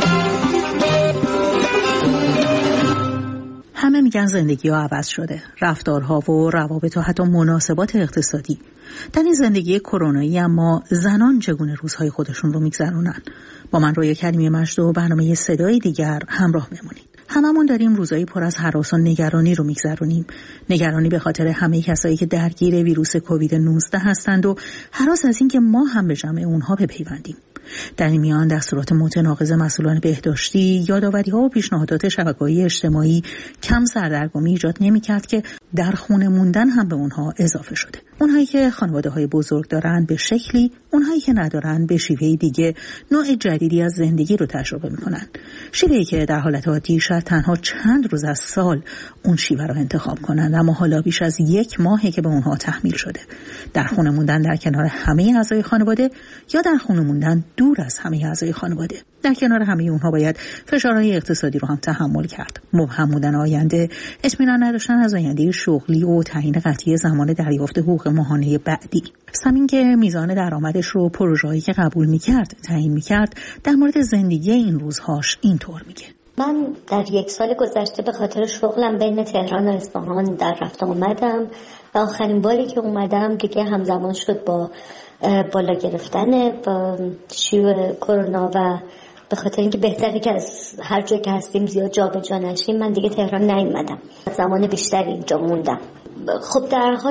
همه میگن زندگی ها عوض شده، رفتارها و روابط و حتی مناسبات اقتصادی. در این زندگی کرونایی اما زنان چگونه روزهای خودشون رو میگذرونن؟ با من رویا کریمی مجد و برنامه صدای دیگر همراه بمونید. هممون داریم روزایی پر از هراس و نگرانی رو میگذرونیم. نگرانی به خاطر همه کسایی که درگیر ویروس کووید نوزده هستند و هراس از این که ما هم به جمع اونها بپیوندیم. در این میان دستورات متناقض مسئولان بهداشتی، یادآوری‌ها و پیشنهادات شبکه‌های اجتماعی کم سردرگمی ایجاد نمی‌کرد که در خونه موندن هم به اونها اضافه شده. اونهایی که خانواده‌های بزرگ دارن به شکلی، اونهایی که ندارن به شیوهی دیگه نوع جدیدی از زندگی رو تجربه می‌کنن. شیوهی که در حالت عادی شاید تنها چند روز از سال اون شیوه رو انتخاب کنند، اما حالا بیش از یک ماهه که به اونها تحمیل شده. در خونه موندن در کنار همه اعضای خانواده یا در خونه موندن دور از همه اعضای خانواده. در کنار همه اونها باید فشارهای اقتصادی رو هم تحمل کرد. مبهم بودن آینده، اطمینان نداشتن از آینده شغلی و تعیین قطعی زمان دریافت حقوق ماهانه بعدی. سمین که میزان درآمدش رو پروژه‌ای که قبول می‌کرد تعیین می‌کرد، در مورد زندگی این روزهاش اینطور میگه: من در یک سال گذشته به خاطر شغلم بین تهران و اصفهان در رفت آمدم و آخرین باری که اومدم دیگه همزمان شد با بالا گرفتن با شیوع کرونا و به خاطر اینکه بهتره که از هر جا که هستیم زیاد جابجا نشیم من دیگه تهران نیومدم. زمان بیشتری اینجا موندم. خب در حال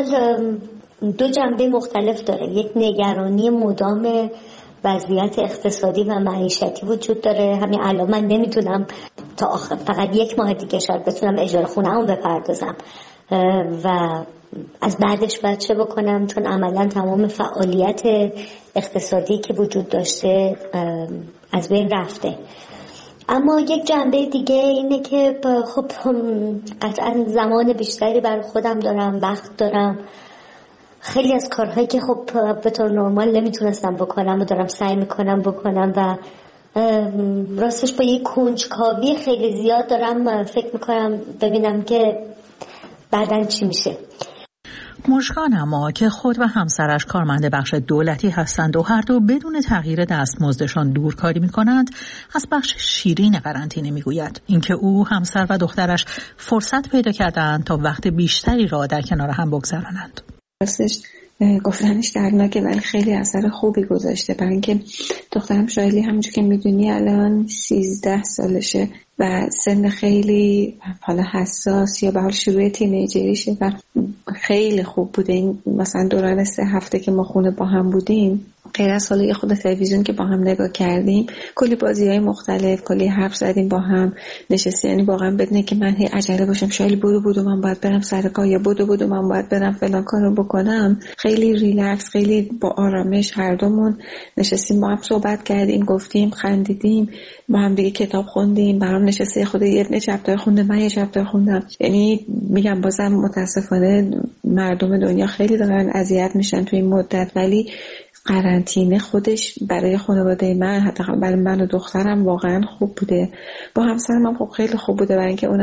دو جنبه مختلف داره. یک نگرانی مدام وضعیت اقتصادی و معیشتی وجود داره. همین الان من نمیتونم تا آخر فقط یک ماه دیگه شاید بتونم اجاره خونه‌مو بپردازم و از بعدش باید چه بکنم، چون عملا تمام فعالیت اقتصادی که وجود داشته از بین رفته. اما یک جنبه دیگه اینه که خب قطعا زمان بیشتری برای خودم دارم، وقت دارم. خیلی از کارهایی که خب به طور نرمال نمیتونستم بکنم و دارم سعی میکنم بکنم و راستش با یک کنجکاوی خیلی زیاد دارم فکر میکنم ببینم که بعدن چی میشه. مژگان اما که خود و همسرش کارمند بخش دولتی هستند و هر دو بدون تغییر دستمزدشان دورکاری میکنند، از بخش شیرین قرنطینه میگوید. اینکه او، همسر و دخترش فرصت پیدا کردند تا وقت بیشتری را در کنار هم بگذرانند. راستش گفتنش دردناکه ولی خیلی اثر خوبی گذاشته، برای اینکه دخترم شایلی همونجور که میدونی الان سیزده سالشه و سن خیلی حالا حساس یا به حال شروع تینیجریشه و خیلی خوب بوده. این مثلا دوران سه هفته که ما خونه با هم بودیم، غیر از حالا یه خود تلویزیون که با هم نگاه کردیم، کلی بازی‌های مختلف، کلی حرف زدیم با هم نشستیم. یعنی واقعا بدونه که من هی عجله باشم شایلی بودو بودو من باید برم سر کار یا بودو بودو من باید برم فلان کارو بکنم، خیلی ریلکس، خیلی با آرامش هر دومون نشستیم با هم صحبت کردیم، گفتیم، خندیدیم، با هم دیگه کتاب خوندیم، برام نشسته خود یه چپتر خونده، من یه چپتر خوندم. یعنی میگم بازم متاسفانه مردم دنیا خیلی دارن اذیت میشن تو این مدت، ولی قرنطینه خودش برای خانواده من، حتی برای من و دخترم واقعا خوب بوده. با همسرم هم خب خیلی خوب بوده، برای اینکه اونم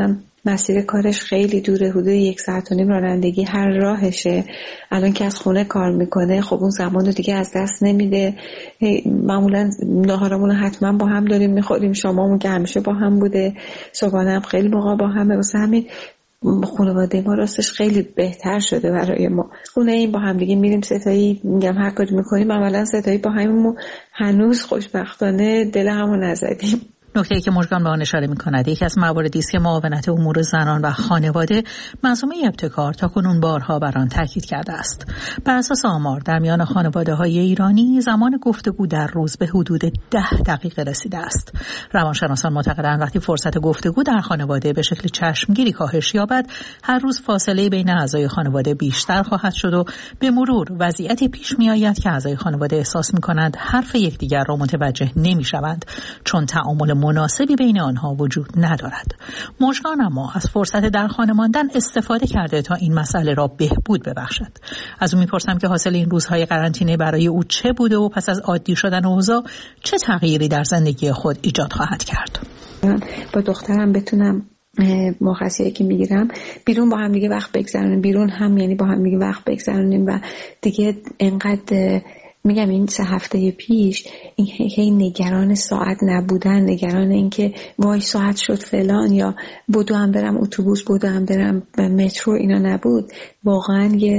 مسیر کارش خیلی دوره، حدود یک ساعت و نیم رانندگی هر راهشه. الان که از خونه کار میکنه خب اون زمان رو دیگه از دست نمیده. معمولا ناهارمون رو حتما با هم داریم میخوریم، شامامون که همیشه با هم بوده، صبحانه هم خیلی موقع با همه. واسه همین خانواده ما راستش خیلی بهتر شده برای ما. خونه این با هم دیگه میریم ستایی، میگم هر کاری میکنیم عملا ستایی با همون، هنوز خوشبختانه دل همون نزدیم. نکته‌ای که مژگان به آن اشاره می‌کند یکی از مواردی است که معاونت امور زنان و خانواده منظومه ابتکار تاکنون بارها بر آن تاکید کرده است. بر اساس آمار در میان خانواده‌های ایرانی زمان گفتگو در روز به حدود ده دقیقه رسیده است. روانشناسان معتقدند وقتی فرصت گفتگو در خانواده به شکل چشمگیری کاهش یابد، هر روز فاصله بین اعضای خانواده بیشتر خواهد شد و به مرور وضعیتی پیش می‌آید که اعضای خانواده احساس می‌کنند حرف یکدیگر را متوجه نمی‌شوند، چون تعامل مناسبی بین آنها وجود ندارد. مژگان اما از فرصت در خانه ماندن استفاده کرده تا این مسئله را بهبود ببخشد. از او میپرسم که حاصل این روزهای قرنطینه برای او چه بوده و پس از عادی شدن اوضاع چه تغییری در زندگی خود ایجاد خواهد کرد. با دخترم بتونم مرخصیایی که میگیرم بیرون با هم دیگه وقت بگذرونیم، بیرون هم یعنی با هم دیگه وقت بگذرونیم و دیگه انقدر میگم این سه هفته پیش این هی نگران ساعت نبودن، نگران این که وای ساعت شد فلان یا بدو هم برم اتوبوس، بدو هم برم مترو، اینا نبود. واقعا یه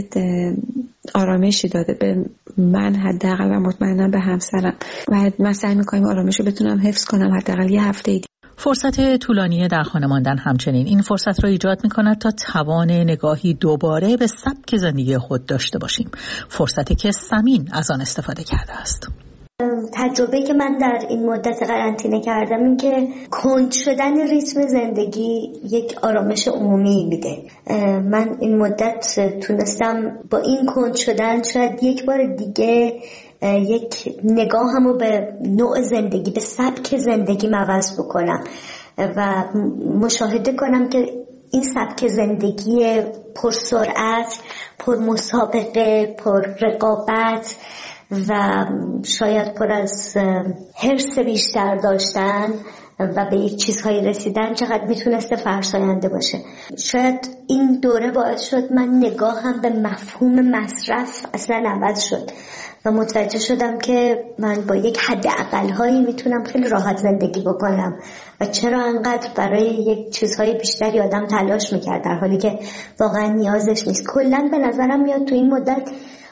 آرامشی داده به من حداقل و مطمئنم به همسرم و من سعی میکنم آرامش رو بتونم حفظ کنم حداقل یه هفته دیگه. فرصت طولانی در خانه ماندن همچنین این فرصت را ایجاد می‌کند تا توان نگاهی دوباره به سبک زندگی خود داشته باشیم. فرصتی که ثمین از آن استفاده کرده است. تجربه که من در این مدت قرنطینه کردم این که کند شدن ریتم زندگی یک آرامش عمومی میده. من این مدت تونستم با این کند شدن شاید یک بار دیگه یک نگاهمو به نوع زندگی، به سبک زندگی عوض بکنم و مشاهده کنم که این سبک زندگی پرسرعت، پر مسابقه، پر رقابت و شاید پر از حرص بیشتر داشتن و به یک چیزهایی رسیدن چقدر میتونسته فرساینده باشه. شاید این دوره باعث شد من نگاهم به مفهوم مصرف اصلا عوض شد و متوجه شدم که من با یک حد اقل‌هایی میتونم خیلی راحت زندگی بکنم و چرا انقدر برای یک چیزهای بیشتری آدم تلاش میکرد در حالی که واقعا نیازش نیست. کلاً به نظرم میاد تو این مدت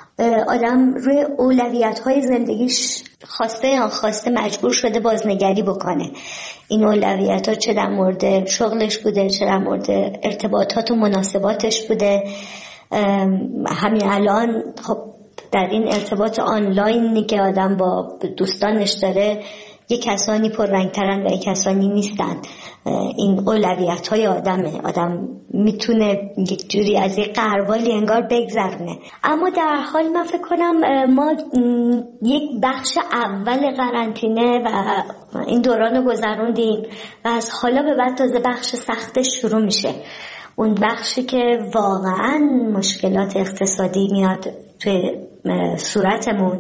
آدم روی اولویت‌های زندگیش خواسته یا خواسته مجبور شده بازنگری بکنه. این اولویت‌ها چه در مورد شغلش بوده، چه در مورد ارتباطات و مناسباتش بوده. همین الان خب در این ارتباط آنلاینی که آدم با دوستانش داره یک کسانی پررنگ‌ترن و یک کسانی نیستن. این اولویت‌های آدمه. آدم میتونه یک جوری از یک قروالی انگار بگذرونه. اما در حال من فکر کنم ما یک بخش اول قرنطینه و این دوران رو گذروندیم و از حالا به بعد تازه بخش سختش شروع میشه. اون بخشی که واقعاً مشکلات اقتصادی میاد توی صورتمون،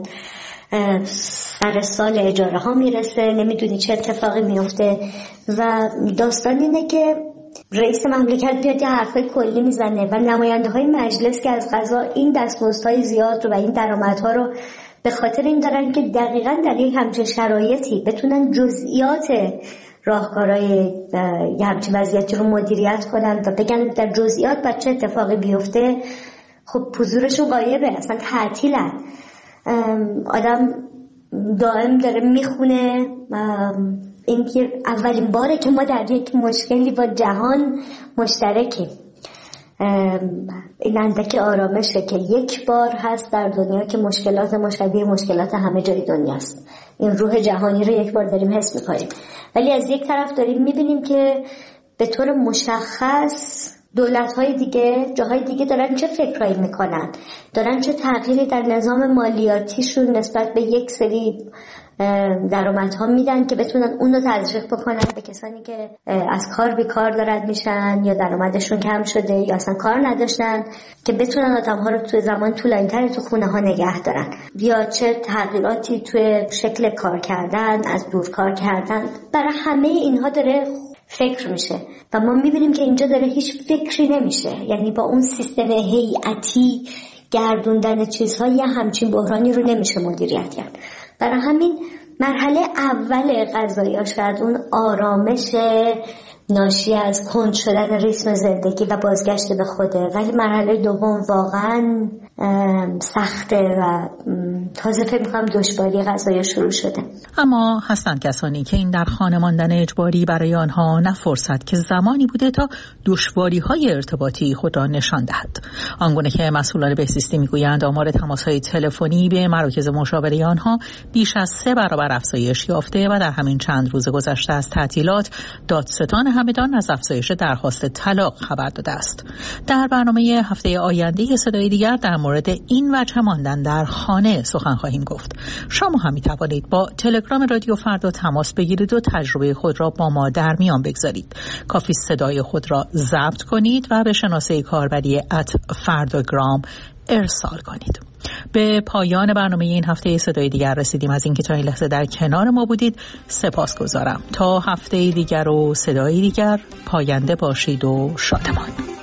سر سال اجاره ها میرسه، نمیدونی چه اتفاقی میفته و داستان اینه که رئیس مملکت بیاد یه حرفای کلی میزنه و نماینده های مجلس که از قضا این دستمزدهای زیاد رو و این درآمدها رو به خاطر این دارن که دقیقاً در یک همچین شرایطی بتونن جزئیات راهکارهای یه همچین وضعیتی رو مدیریت کنن و بگن در جزئیات بر چه اتفاقی بیفته. خب حضورشون غایبه، اصلا تعطیلن. آدم دائم داره میخونه این که اولین باره که ما در یک مشکلی با جهان مشترکیم. این اندک آرامشه که یک بار هست در دنیا که مشکلات مشابه مشکلات همه جای دنیاست. این روح جهانی رو یک بار داریم حس میکنیم، ولی از یک طرف داریم میبینیم که به طور مشخص دولت‌های دیگه، جاهای دیگه دارن چه فکرایی میکنن، دارن چه تغییری در نظام مالیاتیشون نسبت به یک سری درآمدها میدن که بتونن اون رو تزریق بکنن به کسانی که از کار بیکار دارد میشن یا درآمدشون کم شده یا اصلا کار نداشتن، که بتونن آدم‌ها رو توی زمان طولانی‌تری تو خونه ها نگه دارن. یا چه تغییراتی توی شکل کار کردن، از دور کار کردن. برای همه اینها داره فکر میشه و ما میبینیم که اینجا داره هیچ فکری نمیشه. یعنی با اون سیستم هیئتی گردوندن چیزها یه همچین بحرانی رو نمیشه مدیریت کرد. برای همین مرحله اول قضایی شاید اون آرامش ناشی از کند شدن ریتم زندگی و بازگشت به خوده، ولی مرحله دوم واقعا سخته و تازه فکر می‌کنم دشواری قضایی شروع شده. اما هستند کسانی که این در خانه ماندن اجباری برای آنها نه فرصت که زمانی بوده تا دشواری‌های ارتباطی خود را نشان دهد. آنگونه که مسئولان بهزیستی میگویند آمار تماس‌های تلفنی به مراکز مشاوره آنها بیش از سه برابر افزایش یافته و در همین چند روز گذشته از تعطیلات دادستان همدان از افزایش درخواست طلاق خبر داده است. در برنامه هفته آینده صدای دیگر در مورد این وجه ماندن در خانه سخن خواهیم گفت. شما هم می توانید با تلگرام رادیو فردا تماس بگیرید و تجربه خود را با ما در میان بگذارید. کافی صدای خود را ضبط کنید و به شناسه کاربری ات فرداگرام ارسال کنید. به پایان برنامه این هفته صدای دیگر رسیدیم. از اینکه تا این لحظه در کنار ما بودید سپاسگزارم. تا هفته دیگر و صدای دیگر، پاینده باشید و شادمان.